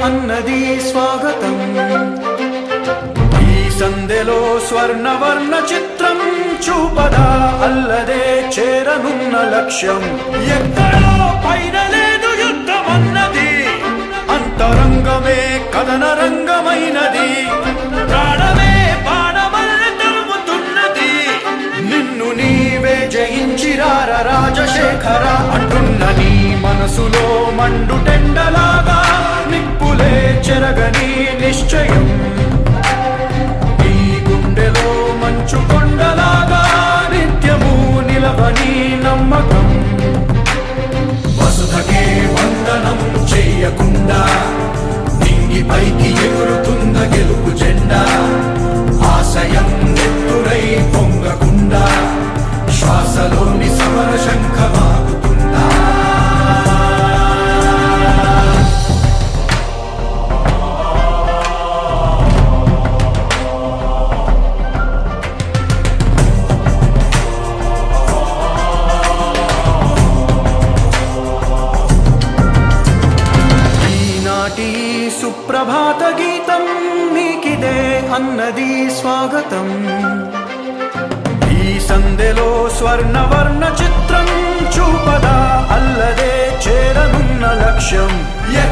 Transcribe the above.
అన్నది స్వాగతం. ఈ సందెలో స్వర్ణవర్ణ చిత్రం చూపదా అల్లదే చేరనున్న లక్ష్యం. ఎక్కడో పైన లేదు యుద్ధమన్నది, అంతరంగమే కథన రంగమైనది. ప్రాణమే బాణమల్ల తరుముతున్నది, నిన్ను నీవే జయించిరార రాజశేఖర అంటున్న నీ మనసులో మండుటెండలాగా నిప్పులే చెరగని నిశ్చయం. నీ గుండెలో మంచు కొండలాగా నిత్యము నిలవని నమ్మకం. వసుధకే వందనం చేయకుండా నింగి పైకి ఎగురుతుంద గెలుపు జెండా. ఆశయం నెత్తురై పొంగకుండా శ్వాసలోని సమర శంఖమాగుతుందా. ఈనాటి సుప్రభాత గీతం నీకిదే అన్నది స్వాగతం. ఈ సందెలో స్వర్ణవర్ణ చిత్రం చూపదా అల్లదే చేరనున్న లక్ష్యం.